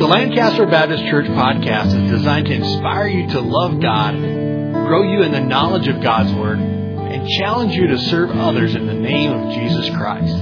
Lancaster Baptist Church podcast is designed to inspire you to love God, grow you in the knowledge of God's Word, and challenge you to serve others in the name of Jesus Christ.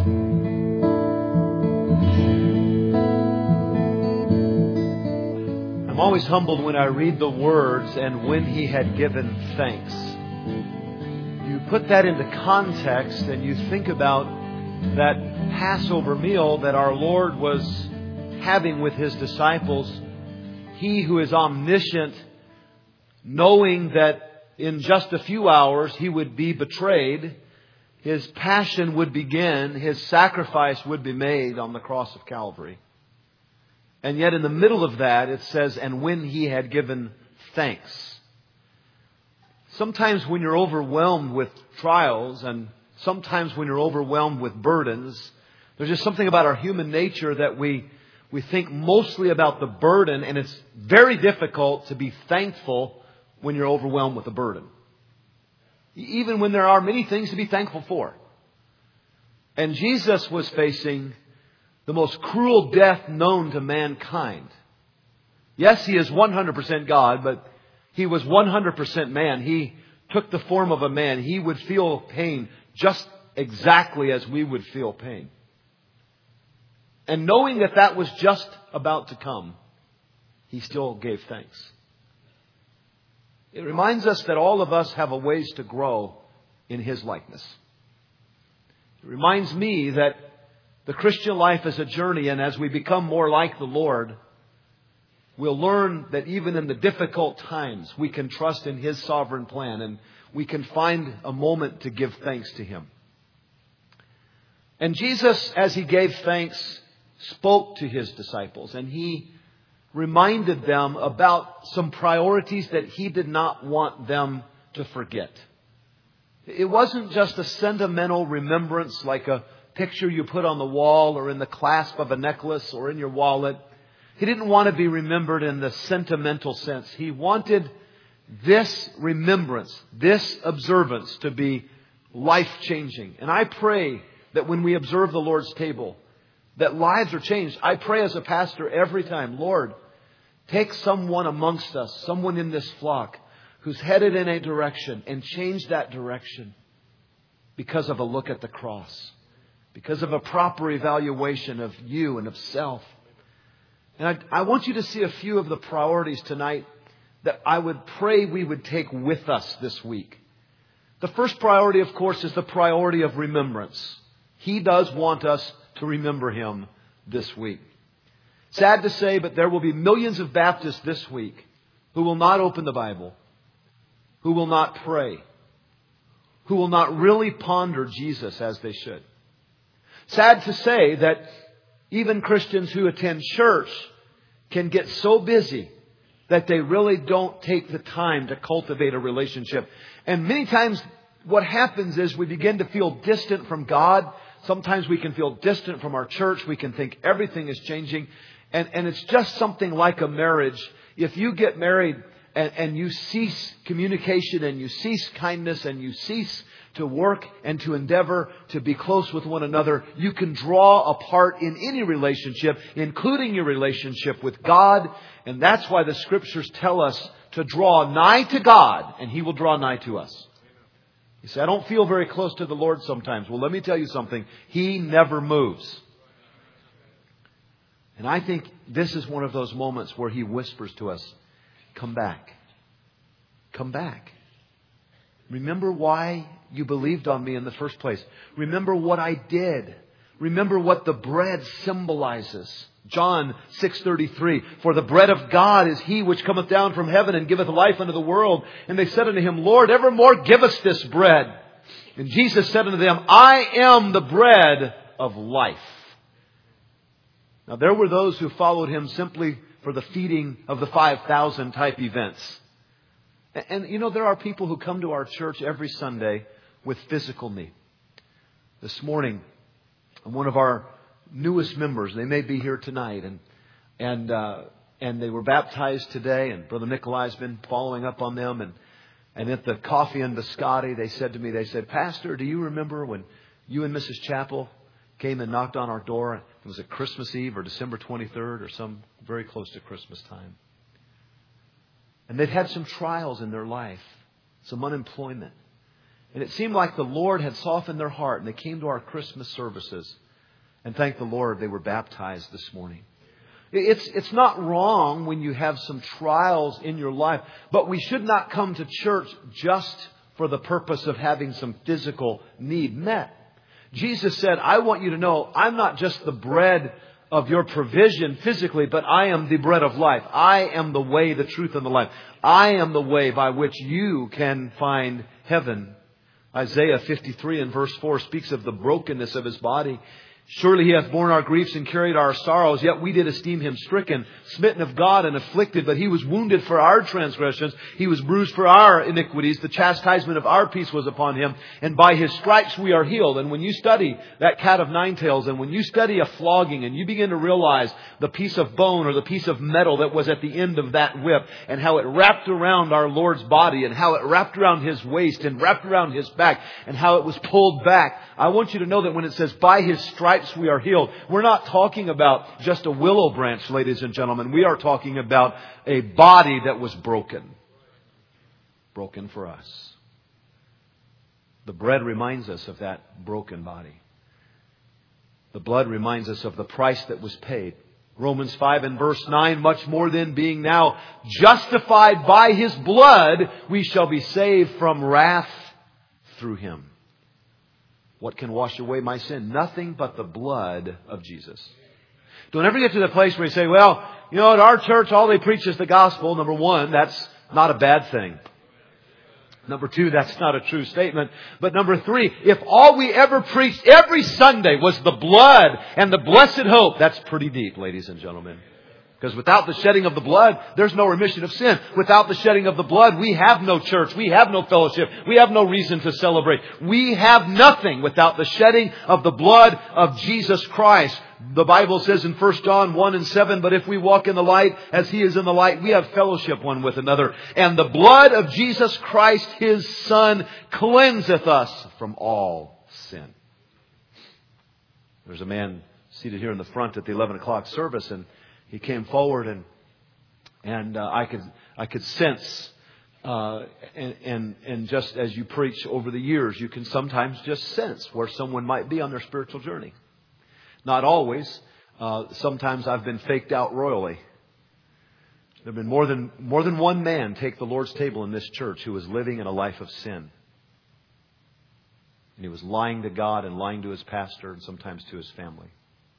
I'm always humbled when I read the words, and when He had given thanks. You put that into context and you think about that Passover meal that our Lord was having with His disciples. He who is omniscient, knowing that in just a few hours He would be betrayed, His passion would begin, His sacrifice would be made on the cross of Calvary. And yet in the middle of that it says, and when He had given thanks. Sometimes when you're overwhelmed with trials, and sometimes when you're overwhelmed with burdens, there's just something about our human nature that we think mostly about the burden, and it's very difficult to be thankful when you're overwhelmed with a burden. Even when there are many things to be thankful for. And Jesus was facing the most cruel death known to mankind. Yes, He is 100% God, but He was 100% man. He took the form of a man. He would feel pain just exactly as we would feel pain. And knowing that that was just about to come, He still gave thanks. It reminds us that all of us have a ways to grow in His likeness. It reminds me that the Christian life is a journey, and as we become more like the Lord, we'll learn that even in the difficult times, we can trust in His sovereign plan, and we can find a moment to give thanks to Him. And Jesus, as He gave thanks, spoke to His disciples, and He reminded them about some priorities that He did not want them to forget. It wasn't just a sentimental remembrance like a picture you put on the wall or in the clasp of a necklace or in your wallet. He didn't want to be remembered in the sentimental sense. He wanted this remembrance, this observance to be life-changing. And I pray that when we observe the Lord's table, that lives are changed. I pray as a pastor every time, Lord, take someone amongst us, someone in this flock who's headed in a direction, and change that direction because of a look at the cross, because of a proper evaluation of you and of self. And I want you to see a few of the priorities tonight that I would pray we would take with us this week. The first priority, of course, is the priority of remembrance. He does want us to remember Him this week. Sad to say, but there will be millions of Baptists this week who will not open the Bible, who will not pray, who will not really ponder Jesus as they should. Sad to say that even Christians who attend church can get so busy that they really don't take the time to cultivate a relationship. And many times what happens is we begin to feel distant from God. Sometimes we can feel distant from our church. We can think everything is changing. And it's just something like a marriage. If you get married and you cease communication and you cease kindness and you cease to work and to endeavor to be close with one another, you can draw apart in any relationship, including your relationship with God. And that's why the Scriptures tell us to draw nigh to God, and He will draw nigh to us. You say, I don't feel very close to the Lord sometimes. Well, let me tell you something. He never moves. And I think this is one of those moments where He whispers to us, come back. Come back. Remember why you believed on me in the first place. Remember what I did. Remember what the bread symbolizes. John 6:33, for the bread of God is He which cometh down from heaven and giveth life unto the world. And they said unto Him, Lord, evermore give us this bread. And Jesus said unto them, I am the bread of life. Now there were those who followed Him simply for the feeding of the 5,000 type events. And you know, there are people who come to our church every Sunday with physical need. This morning, one of our newest members, they may be here tonight, and they were baptized today, and Brother Nikolai's been following up on them. And at the coffee and biscotti, they said to me, Pastor, do you remember when you and Mrs. Chappell came and knocked on our door? It was a Christmas Eve or December 23rd or some very close to Christmas time. And they'd had some trials in their life, some unemployment. And it seemed like the Lord had softened their heart, and they came to our Christmas services. And thank the Lord, they were baptized this morning. It's not wrong when you have some trials in your life, but we should not come to church just for the purpose of having some physical need met. Jesus said, I want you to know I'm not just the bread of your provision physically, but I am the bread of life. I am the way, the truth, and the life. I am the way by which you can find heaven. Isaiah 53 and verse 4 speaks of the brokenness of His body. Surely He hath borne our griefs and carried our sorrows, yet we did esteem Him stricken, smitten of God and afflicted. But He was wounded for our transgressions. He was bruised for our iniquities. The chastisement of our peace was upon Him. And by His stripes we are healed. And when you study that cat of nine tails, and when you study a flogging, and you begin to realize the piece of bone or the piece of metal that was at the end of that whip, and how it wrapped around our Lord's body, and how it wrapped around His waist, and wrapped around His back, and how it was pulled back, I want you to know that when it says, by His stripes we are healed, we're not talking about just a willow branch, ladies and gentlemen. We are talking about a body that was broken. Broken for us. The bread reminds us of that broken body. The blood reminds us of the price that was paid. Romans 5 and verse 9, much more than being now justified by His blood, we shall be saved from wrath through Him. What can wash away my sin? Nothing but the blood of Jesus. Don't ever get to the place where you say, well, you know, at our church, all they preach is the gospel. Number one, that's not a bad thing. Number two, that's not a true statement. But number three, if all we ever preached every Sunday was the blood and the blessed hope, that's pretty deep, ladies and gentlemen. Because without the shedding of the blood, there's no remission of sin. Without the shedding of the blood, we have no church. We have no fellowship. We have no reason to celebrate. We have nothing without the shedding of the blood of Jesus Christ. The Bible says in 1 John 1 and 7, but if we walk in the light as He is in the light, we have fellowship one with another. And the blood of Jesus Christ, His Son, cleanseth us from all sin. There's a man seated here in the front at the 11 o'clock service, and he came forward, and I could sense, and just as you preach over the years, you can sometimes just sense where someone might be on their spiritual journey. Not always. Sometimes I've been faked out royally. There have been more than one man take the Lord's table in this church who was living in a life of sin. And he was lying to God and lying to his pastor and sometimes to his family.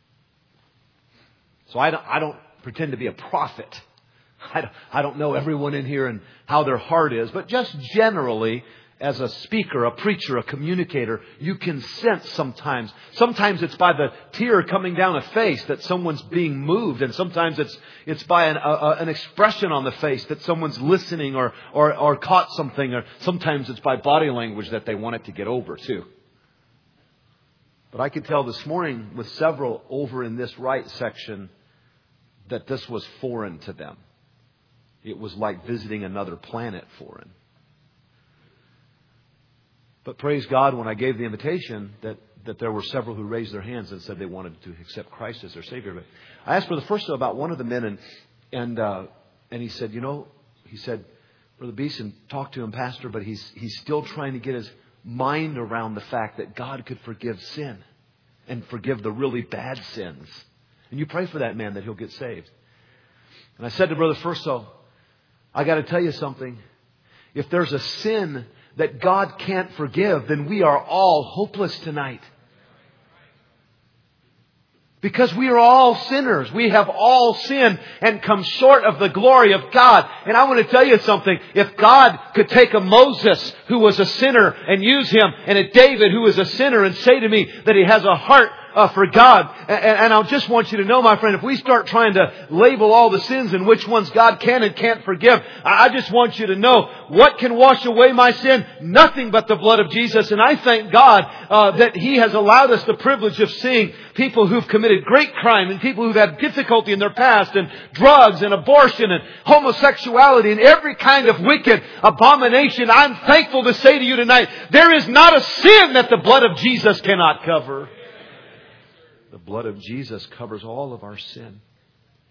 So I don't pretend to be a prophet. I don't know everyone in here and how their heart is. But just generally, as a speaker, a preacher, a communicator, you can sense sometimes. Sometimes it's by the tear coming down a face that someone's being moved. And sometimes it's by an expression on the face that someone's listening or caught something. Or sometimes it's by body language that they want it to get over too. But I could tell this morning with several over in this right section that this was foreign to them. It was like visiting another planet foreign. But praise God, when I gave the invitation, that there were several who raised their hands and said they wanted to accept Christ as their Savior. But I asked Brother First about one of the men, and he said, he said, Brother Beeson, talk to him, Pastor, but he's still trying to get his mind around the fact that God could forgive sin and forgive the really bad sins. And you pray for that man that he'll get saved. And I said to Brother Furso, I got to tell you something. If there's a sin that God can't forgive, then we are all hopeless tonight. Because we are all sinners. We have all sinned and come short of the glory of God. And I want to tell you something. If God could take a Moses who was a sinner and use him, and a David who is a sinner, and say to me that he has a heart for God. And I just want you to know, my friend, if we start trying to label all the sins and which ones God can and can't forgive, I just want you to know, what can wash away my sin? Nothing but the blood of Jesus. And I thank God that He has allowed us the privilege of seeing people who've committed great crime and people who've had difficulty in their past, and drugs and abortion and homosexuality and every kind of wicked abomination. I'm thankful to say to you tonight, there is not a sin that the blood of Jesus cannot cover. The blood of Jesus covers all of our sin.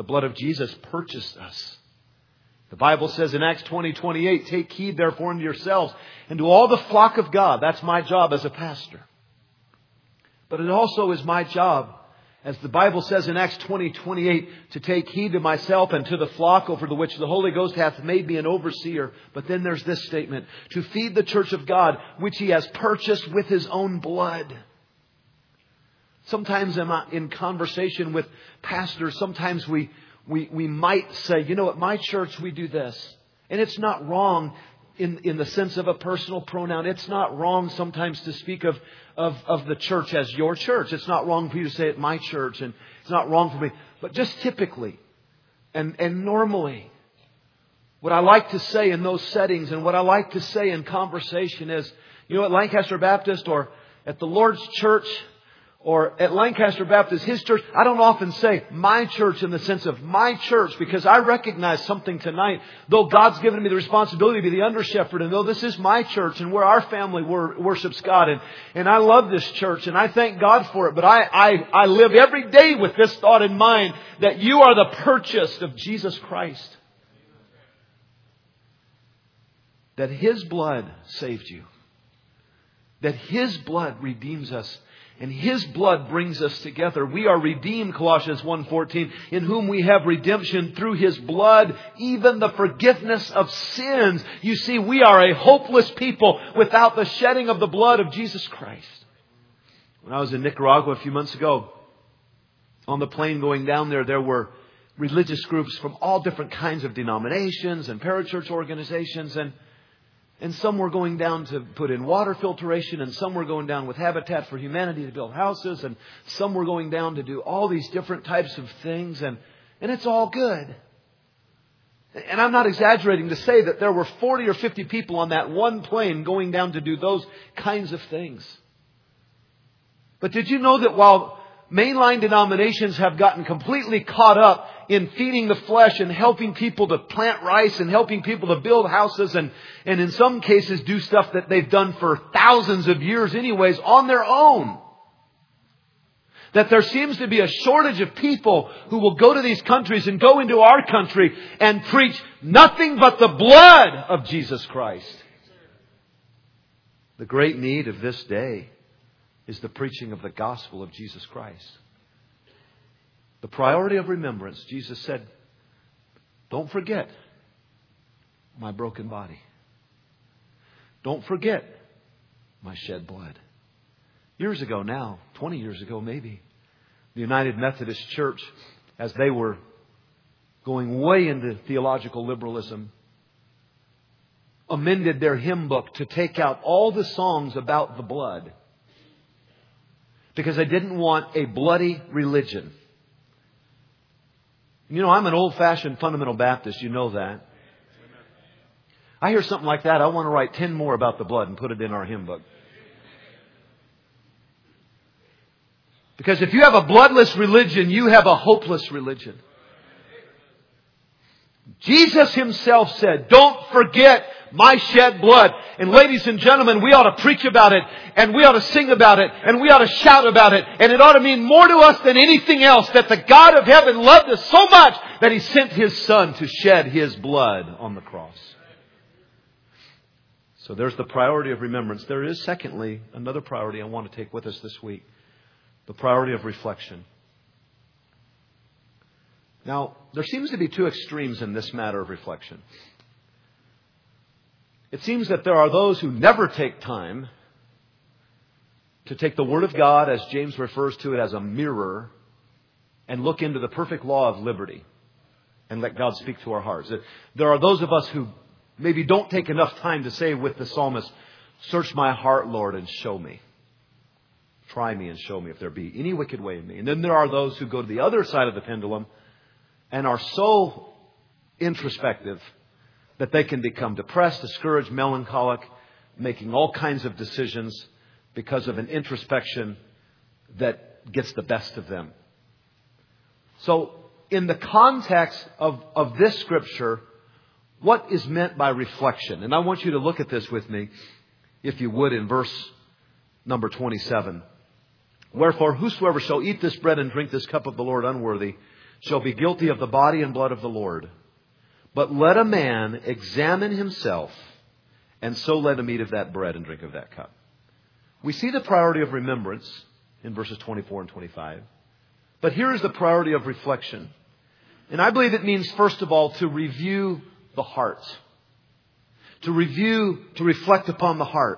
The blood of Jesus purchased us. The Bible says in Acts 20:28, take heed therefore unto yourselves and to all the flock of God. That's my job as a pastor. But it also is my job, as the Bible says in Acts 20:28, to take heed to myself and to the flock over the which the Holy Ghost hath made me an overseer. But then there's this statement, to feed the church of God, which He has purchased with His own blood. Sometimes in conversation with pastors, sometimes we might say, you know, at my church we do this. And it's not wrong in the sense of a personal pronoun. It's not wrong sometimes to speak of the church as your church. It's not wrong for you to say at my church, and it's not wrong for me. But just typically and normally, what I like to say in those settings and what I like to say in conversation is, you know, at Lancaster Baptist or at the Lord's Church, or at Lancaster Baptist, His church, I don't often say my church in the sense of my church, because I recognize something tonight. Though God's given me the responsibility to be the under shepherd, and though this is my church and where our family worships God, and I love this church and I thank God for it, but I live every day with this thought in mind, that you are the purchased of Jesus Christ. That His blood saved you. That His blood redeems us. And His blood brings us together. We are redeemed, Colossians 1:14, in whom we have redemption through His blood, even the forgiveness of sins. You see, we are a hopeless people without the shedding of the blood of Jesus Christ. When I was in Nicaragua a few months ago, on the plane going down there were religious groups from all different kinds of denominations and parachurch organizations, and some were going down to put in water filtration, and some were going down with Habitat for Humanity to build houses, and some were going down to do all these different types of things, and it's all good. And I'm not exaggerating to say that there were 40 or 50 people on that one plane going down to do those kinds of things. But did you know that while mainline denominations have gotten completely caught up in feeding the flesh and helping people to plant rice and helping people to build houses and in some cases do stuff that they've done for thousands of years anyways on their own, that there seems to be a shortage of people who will go to these countries and go into our country and preach nothing but the blood of Jesus Christ. The great need of this day is the preaching of the gospel of Jesus Christ. The priority of remembrance, Jesus said, don't forget my broken body. Don't forget my shed blood. Years ago now, 20 years ago maybe, the United Methodist Church, as they were going way into theological liberalism, amended their hymn book to take out all the songs about the blood, because they didn't want a bloody religion. You know, I'm an old-fashioned fundamental Baptist. You know that. I hear something like that, I want to write 10 more about the blood and put it in our hymn book. Because if you have a bloodless religion, you have a hopeless religion. Jesus Himself said, don't forget my shed blood. And ladies and gentlemen, we ought to preach about it, and we ought to sing about it, and we ought to shout about it. And it ought to mean more to us than anything else, that the God of heaven loved us so much that He sent His Son to shed His blood on the cross. So there's the priority of remembrance. There is, secondly, another priority I want to take with us this week. The priority of reflection. Now, there seems to be two extremes in this matter of reflection. It seems that there are those who never take time to take the Word of God, as James refers to it, as a mirror, and look into the perfect law of liberty and let God speak to our hearts. There are those of us who maybe don't take enough time to say with the psalmist, search my heart, Lord, and show me. Try me and show me if there be any wicked way in me. And then there are those who go to the other side of the pendulum and are so introspective that they can become depressed, discouraged, melancholic, making all kinds of decisions because of an introspection that gets the best of them. So, in the context of this scripture, what is meant by reflection? And I want you to look at this with me, if you would, in verse number 27. Wherefore, whosoever shall eat this bread and drink this cup of the Lord unworthy, shall be guilty of the body and blood of the Lord. But let a man examine himself, and so let him eat of that bread and drink of that cup. We see the priority of remembrance in verses 24 and 25. But here is the priority of reflection. And I believe it means, first of all, to review the heart. To reflect upon the heart.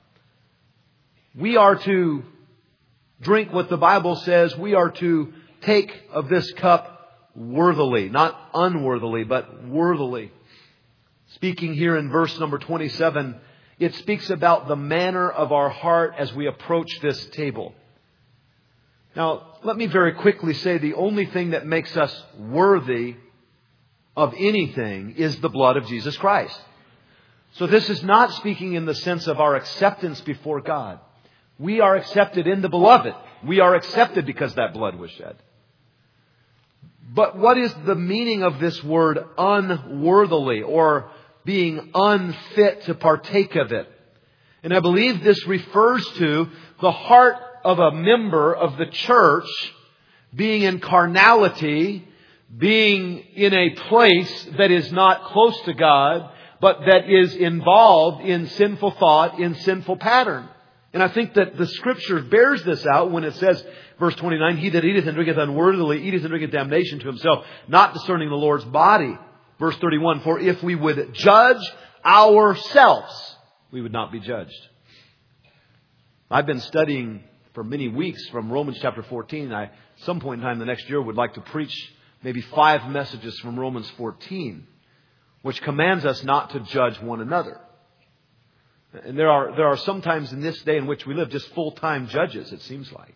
We are to drink what the Bible says. We are to take of this cup worthily, not unworthily, but worthily. Speaking here in verse number 27, it speaks about the manner of our heart as we approach this table. Now, let me very quickly say the only thing that makes us worthy of anything is the blood of Jesus Christ. So this is not speaking in the sense of our acceptance before God. We are accepted in the Beloved. We are accepted because that blood was shed. But what is the meaning of this word unworthily, or being unfit to partake of it? And I believe this refers to the heart of a member of the church being in carnality, being in a place that is not close to God, but that is involved in sinful thought, in sinful pattern. And I think that the Scripture bears this out when it says, verse 29, he that eateth and drinketh unworthily eateth and drinketh damnation to himself, not discerning the Lord's body. Verse 31, for if we would judge ourselves, we would not be judged. I've been studying for many weeks from Romans chapter 14. I, at some point in time the next year, would like to preach maybe 5 messages from Romans 14, which commands us not to judge one another. And there are some times in this day in which we live just full-time judges, it seems like.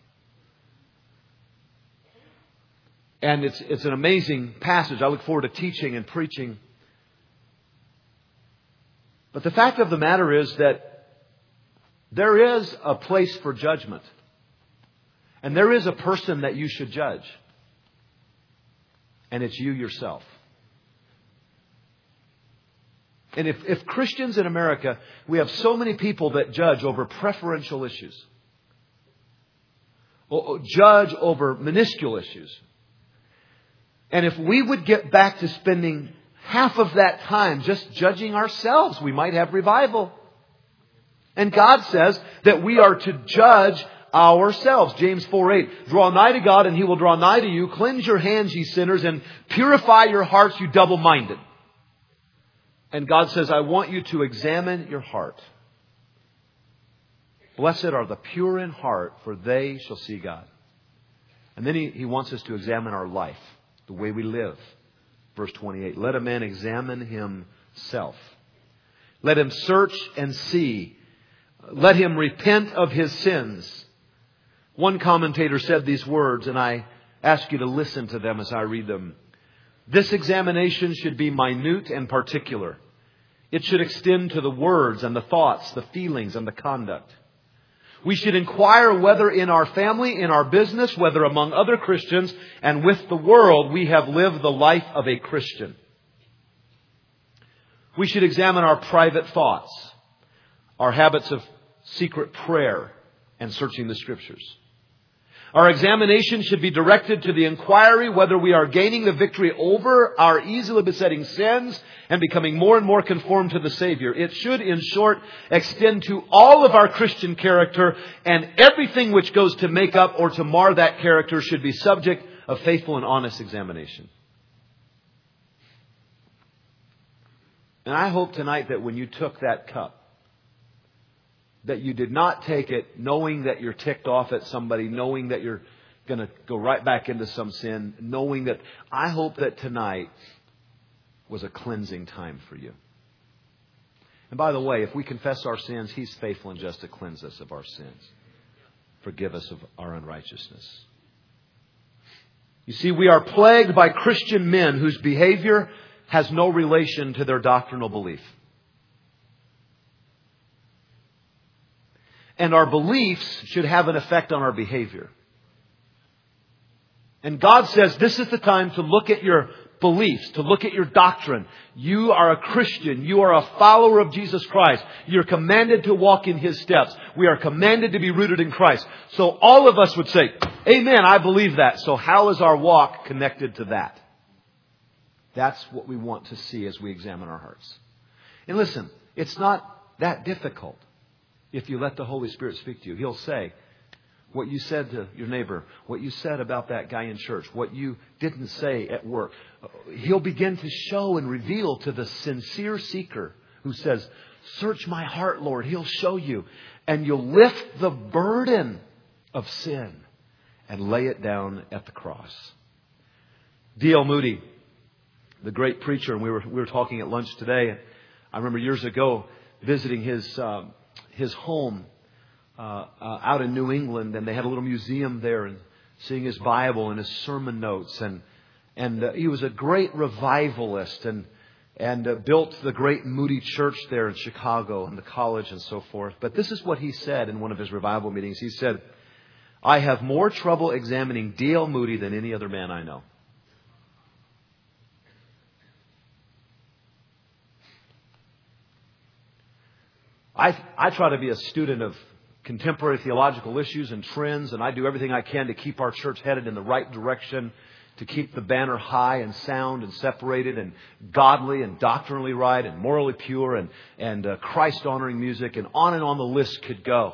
And it's an amazing passage. I look forward to teaching and preaching. But the fact of the matter is that there is a place for judgment. And there is a person that you should judge. And it's you yourself. And if Christians in America, we have so many people that judge over preferential issues, or judge over minuscule issues. And if we would get back to spending half of that time just judging ourselves, we might have revival. And God says that we are to judge ourselves. James 4:8, draw nigh to God and He will draw nigh to you. Cleanse your hands, ye sinners, and purify your hearts, you double-minded. And God says, I want you to examine your heart. Blessed are the pure in heart, for they shall see God. And then He wants us to examine our life, the way we live. Verse 28, let a man examine himself. Let him search and see. Let him repent of his sins. One commentator said these words, and I ask you to listen to them as I read them. This examination should be minute and particular. It should extend to the words and the thoughts, the feelings and the conduct. We should inquire whether in our family, in our business, whether among other Christians and with the world, we have lived the life of a Christian. We should examine our private thoughts, our habits of secret prayer and searching the Scriptures. Our examination should be directed to the inquiry whether we are gaining the victory over our easily besetting sins and becoming more and more conformed to the Savior. It should, in short, extend to all of our Christian character, and everything which goes to make up or to mar that character should be subject of faithful and honest examination. And I hope tonight that when you took that cup, that you did not take it knowing that you're ticked off at somebody, knowing that you're going to go right back into some sin, knowing that I hope that tonight was a cleansing time for you. And by the way, if we confess our sins, He's faithful and just to cleanse us of our sins. Forgive us of our unrighteousness. You see, we are plagued by Christian men whose behavior has no relation to their doctrinal belief. And our beliefs should have an effect on our behavior. And God says this is the time to look at your beliefs, to look at your doctrine. You are a Christian. You are a follower of Jesus Christ. You're commanded to walk in His steps. We are commanded to be rooted in Christ. So all of us would say, Amen. I believe that. So how is our walk connected to that? That's what we want to see as we examine our hearts. And listen, it's not that difficult if you let the Holy Spirit speak to you. He'll say what you said to your neighbor, what you said about that guy in church, what you didn't say at work. He'll begin to show and reveal to the sincere seeker who says, search my heart, Lord. He'll show you. And you'll lift the burden of sin and lay it down at the cross. D.L. Moody, the great preacher, and we were talking at lunch today. I remember years ago visiting his home out in New England, and they had a little museum there, and seeing his Bible and his sermon notes, and he was a great revivalist, and built the great Moody Church there in Chicago and the college and so forth. But this is what he said in one of his revival meetings. He said, I have more trouble examining D.L. Moody than any other man I know. I try to be a student of contemporary theological issues and trends, and I do everything I can to keep our church headed in the right direction, to keep the banner high and sound and separated and godly and doctrinally right and morally pure and Christ-honoring music, and on the list could go.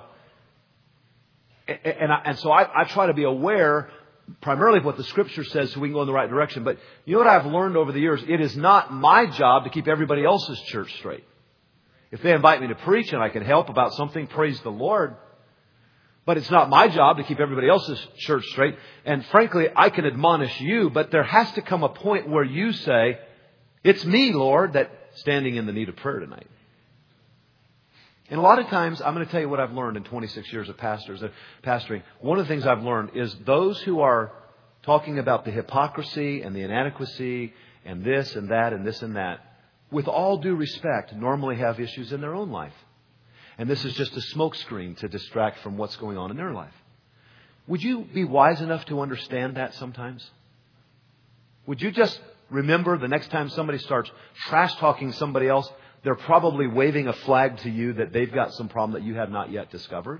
And so I try to be aware primarily of what the Scripture says so we can go in the right direction. But you know what I've learned over the years? It is not my job to keep everybody else's church straight. If they invite me to preach and I can help about something, praise the Lord. But it's not my job to keep everybody else's church straight. And frankly, I can admonish you, but there has to come a point where you say, it's me, Lord, that's standing in the need of prayer tonight. And a lot of times, I'm going to tell you what I've learned in 26 years of pastoring. One of the things I've learned is those who are talking about the hypocrisy and the inadequacy and this and that and this and that, with all due respect, normally have issues in their own life. And this is just a smokescreen to distract from what's going on in their life. Would you be wise enough to understand that sometimes? Would you just remember the next time somebody starts trash-talking somebody else, they're probably waving a flag to you that they've got some problem that you have not yet discovered?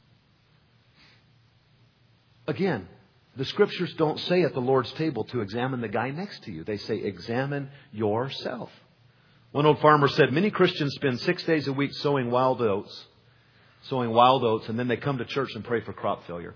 Again, the Scriptures don't say at the Lord's table to examine the guy next to you. They say examine yourself. One old farmer said, many Christians spend 6 days a week sowing wild oats, and then they come to church and pray for crop failure.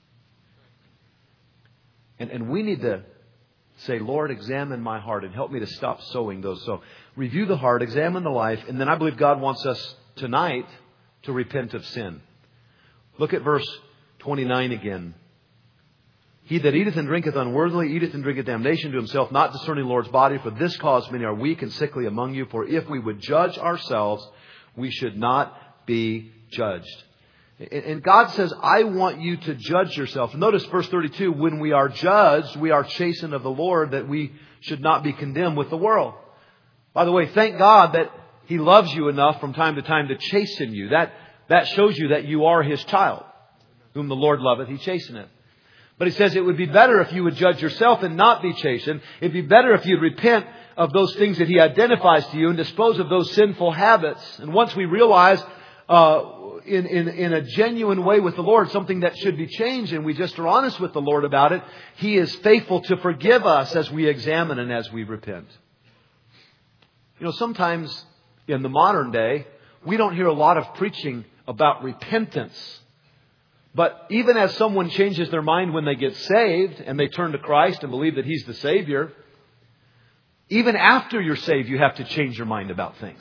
And we need to say, Lord, examine my heart and help me to stop sowing those. So review the heart, examine the life, and then I believe God wants us tonight to repent of sin. Look at verse 29 again. He that eateth and drinketh unworthily eateth and drinketh damnation to himself, not discerning the Lord's body. For this cause many are weak and sickly among you. For if we would judge ourselves, we should not be judged. And God says, I want you to judge yourself. Notice verse 32, when we are judged, we are chastened of the Lord, that we should not be condemned with the world. By the way, thank God that He loves you enough from time to time to chasten you. That shows you that you are His child. Whom the Lord loveth, He chasteneth. But He says it would be better if you would judge yourself and not be chastened. It'd be better if you'd repent of those things that He identifies to you and dispose of those sinful habits. And once we realize in a genuine way with the Lord something that should be changed, and we just are honest with the Lord about it, He is faithful to forgive us as we examine and as we repent. You know, sometimes in the modern day, we don't hear a lot of preaching about repentance. But even as someone changes their mind when they get saved and they turn to Christ and believe that He's the Savior, even after you're saved, you have to change your mind about things.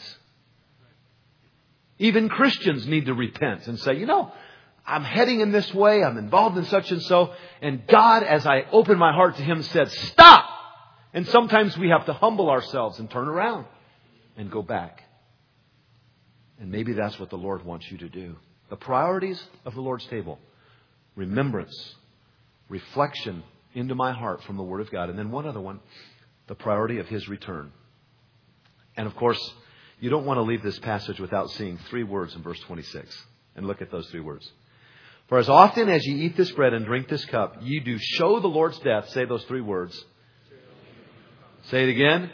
Even Christians need to repent and say, you know, I'm heading in this way. I'm involved in such and so. And God, as I opened my heart to Him, said, stop. And sometimes we have to humble ourselves and turn around and go back. And maybe that's what the Lord wants you to do. The priorities of the Lord's table: remembrance, reflection into my heart from the Word of God. And then one other one, the priority of His return. And of course, you don't want to leave this passage without seeing 3 words in verse 26. And look at those 3 words. For as often as ye eat this bread and drink this cup, ye do show the Lord's death. Say those 3 words. Say it again.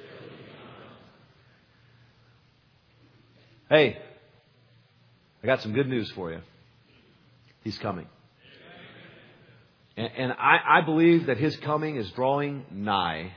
Hey, I got some good news for you. He's coming. And I believe that His coming is drawing nigh.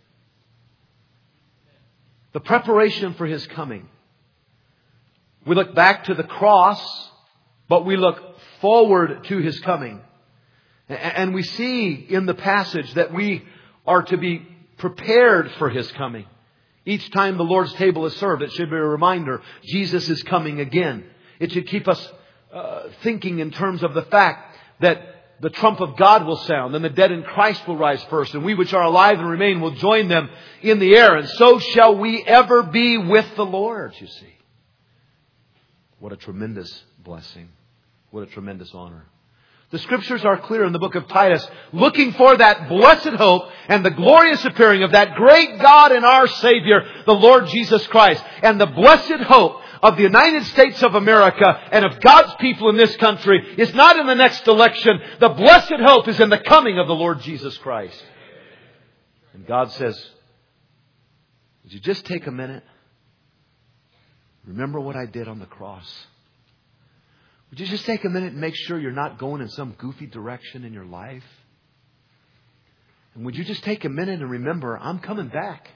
The preparation for His coming. We look back to the cross, but we look forward to His coming. And we see in the passage that we are to be prepared for His coming. Each time the Lord's table is served, it should be a reminder, Jesus is coming again. It should keep us thinking in terms of the fact that the trump of God will sound, and the dead in Christ will rise first, and we which are alive and remain will join them in the air, and so shall we ever be with the Lord, you see. What a tremendous blessing. What a tremendous honor. The Scriptures are clear in the book of Titus, looking for that blessed hope and the glorious appearing of that great God and our Savior, the Lord Jesus Christ. And the blessed hope of the United States of America and of God's people in this country is not in the next election. The blessed hope is in the coming of the Lord Jesus Christ. And God says, would you just take a minute? Remember what I did on the cross. Would you just take a minute and make sure you're not going in some goofy direction in your life? And would you just take a minute and remember, I'm coming back.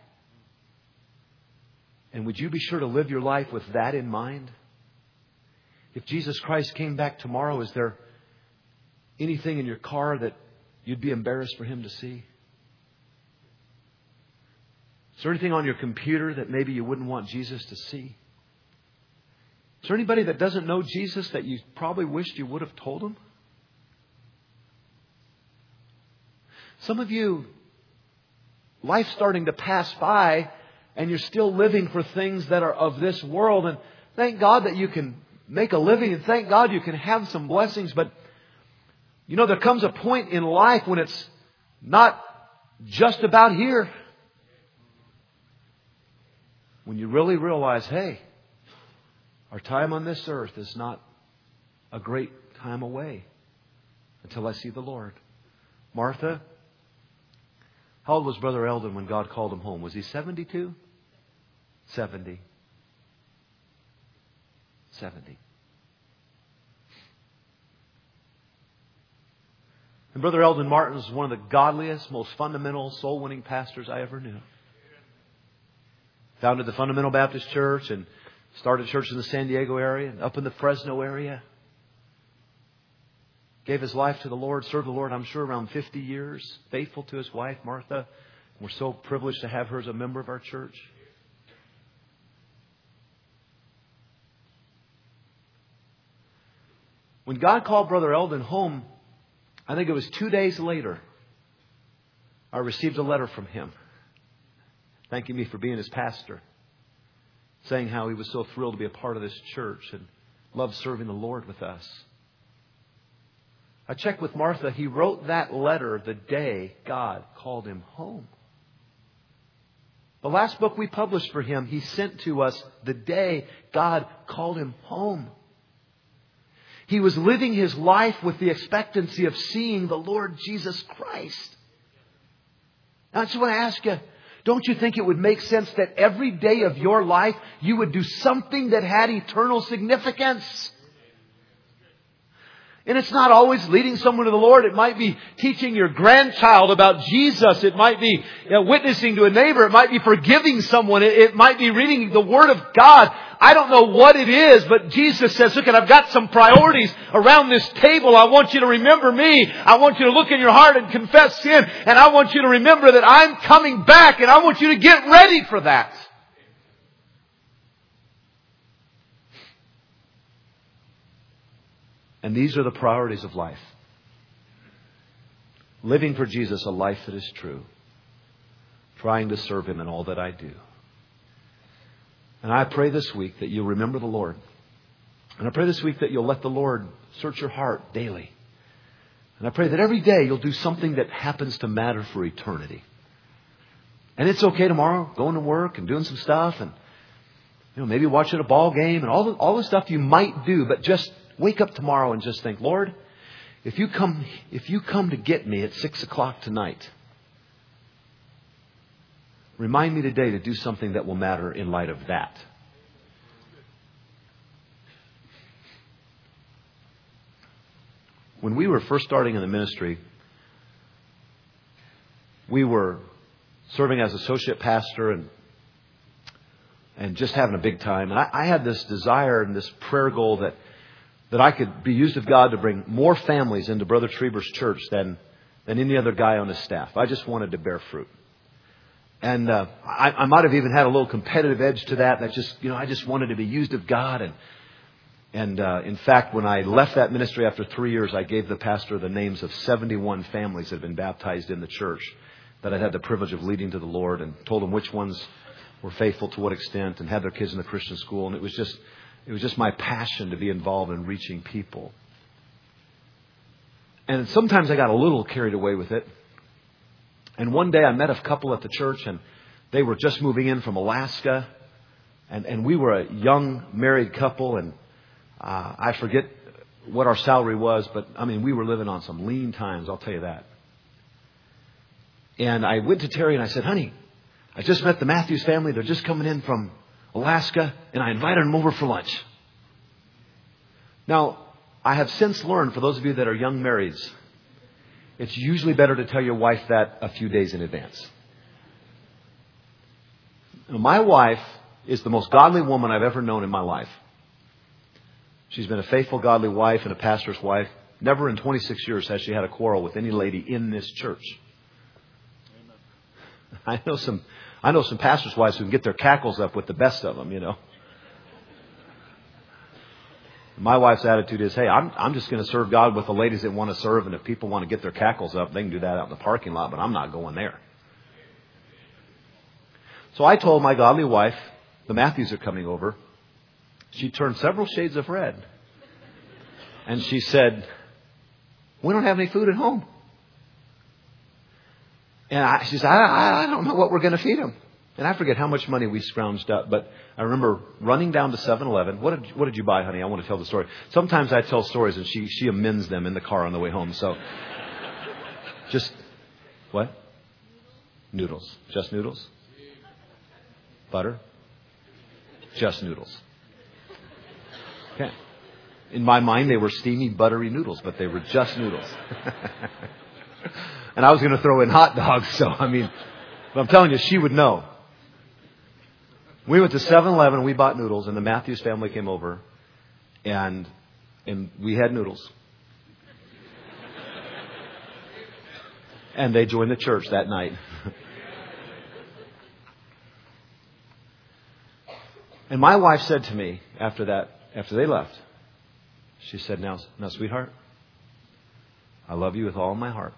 And would you be sure to live your life with that in mind? If Jesus Christ came back tomorrow, is there anything in your car that you'd be embarrassed for Him to see? Is there anything on your computer that maybe you wouldn't want Jesus to see? Is there anybody that doesn't know Jesus that you probably wished you would have told them? Some of you, life's starting to pass by and you're still living for things that are of this world. And thank God that you can make a living, and thank God you can have some blessings. But, you know, there comes a point in life when it's not just about here. When you really realize, hey, our time on this earth is not a great time away until I see the Lord. Martha, how old was Brother Eldon when God called him home? Was he 72? 70. 70. And Brother Eldon Martin is one of the godliest, most fundamental, soul-winning pastors I ever knew. Founded the Fundamental Baptist Church and started church in the San Diego area and up in the Fresno area. Gave his life to the Lord, served the Lord, I'm sure, around 50 years. Faithful to his wife, Martha. We're so privileged to have her as a member of our church. When God called Brother Eldon home, I think it was 2 days later, I received a letter from him thanking me for being his pastor, saying how he was so thrilled to be a part of this church and loved serving the Lord with us. I checked with Martha. He wrote that letter the day God called him home. The last book we published for him, he sent to us the day God called him home. He was living his life with the expectancy of seeing the Lord Jesus Christ. Now, I just want to ask you, don't you think it would make sense that every day of your life you would do something that had eternal significance? And it's not always leading someone to the Lord. It might be teaching your grandchild about Jesus. It might be witnessing to a neighbor. It might be forgiving someone. It might be reading the Word of God. I don't know what it is, but Jesus says, look, I've got some priorities around this table. I want you to remember me. I want you to look in your heart and confess sin. And I want you to remember that I'm coming back. And I want you to get ready for that. And these are the priorities of life. Living for Jesus, a life that is true. Trying to serve Him in all that I do. And I pray this week that you'll remember the Lord. And I pray this week that you'll let the Lord search your heart daily. And I pray that every day you'll do something that happens to matter for eternity. And it's okay tomorrow, going to work and doing some stuff and maybe watching a ball game and all the stuff you might do, but just wake up tomorrow and just think, Lord, if you come to get me at 6 o'clock tonight, remind me today to do something that will matter in light of that. When we were first starting in the ministry, we were serving as associate pastor and just having a big time. And I had this desire and this prayer goal that I could be used of God to bring more families into Brother Trieber's church than any other guy on his staff. I just wanted to bear fruit. And I might have even had a little competitive edge to that. I just wanted to be used of God. And in fact, when I left that ministry after 3 years, I gave the pastor the names of 71 families that had been baptized in the church that I'd had the privilege of leading to the Lord, and told them which ones were faithful to what extent and had their kids in the Christian school. And it was just my passion to be involved in reaching people. And sometimes I got a little carried away with it. And one day I met a couple at the church, and they were just moving in from Alaska. And we were a young married couple, and I forget what our salary was, but we were living on some lean times, I'll tell you that. And I went to Terry and I said, honey, I just met the Matthews family. They're just coming in from Alaska, and I invited them over for lunch. Now, I have since learned, for those of you that are young marrieds, it's usually better to tell your wife that a few days in advance. Now, my wife is the most godly woman I've ever known in my life. She's been a faithful, godly wife and a pastor's wife. Never in 26 years has she had a quarrel with any lady in this church. I know some pastors' wives who can get their cackles up with the best of them, My wife's attitude is, hey, I'm just going to serve God with the ladies that want to serve, and if people want to get their cackles up, they can do that out in the parking lot, but I'm not going there. So I told my godly wife, the Matthews are coming over. She turned several shades of red. And she said, we don't have any food at home. And she said, I don't know what we're going to feed them. And I forget how much money we scrounged up, but I remember running down to 7-Eleven. What did you buy, honey? I want to tell the story. Sometimes I tell stories and she amends them in the car on the way home. So just, what? Noodles. Just noodles? Butter? Just noodles. Okay. In my mind, they were steamy, buttery noodles, but they were just noodles. And I was going to throw in hot dogs, but I'm telling you, she would know. We went to 7-Eleven and we bought noodles, and the Matthews family came over, and we had noodles. And they joined the church that night. And my wife said to me after they left, she said, now, sweetheart, I love you with all my heart.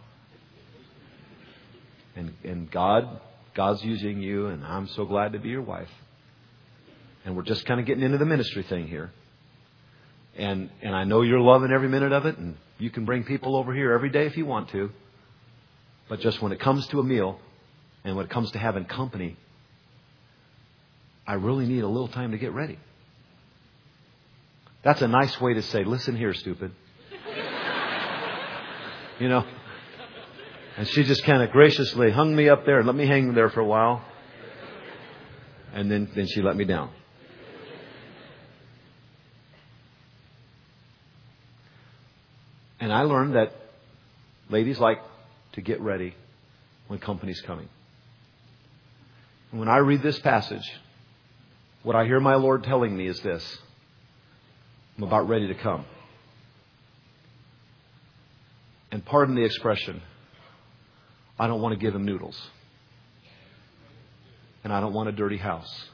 And God's using you, and I'm so glad to be your wife. And we're just kind of getting into the ministry thing here. And I know you're loving every minute of it, and you can bring people over here every day if you want to. But just when it comes to a meal, and when it comes to having company, I really need a little time to get ready. That's a nice way to say, listen here, stupid. And she just kind of graciously hung me up there and let me hang there for a while. And then she let me down. And I learned that ladies like to get ready when company's coming. And when I read this passage, what I hear my Lord telling me is this: I'm about ready to come. And pardon the expression, I don't want to give him noodles. And I don't want a dirty house.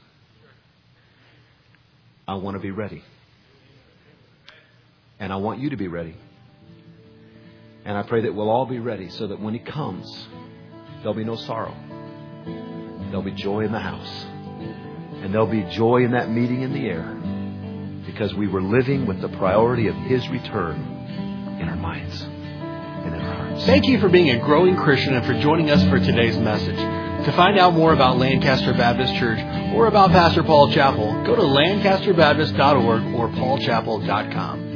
I want to be ready. And I want you to be ready. And I pray that we'll all be ready so that when he comes, there'll be no sorrow. There'll be joy in the house. And there'll be joy in that meeting in the air. Because we were living with the priority of his return in our minds and in our hearts. Thank you for being a growing Christian and for joining us for today's message. To find out more about Lancaster Baptist Church or about Pastor Paul Chappell, go to lancasterbaptist.org or paulchappell.com.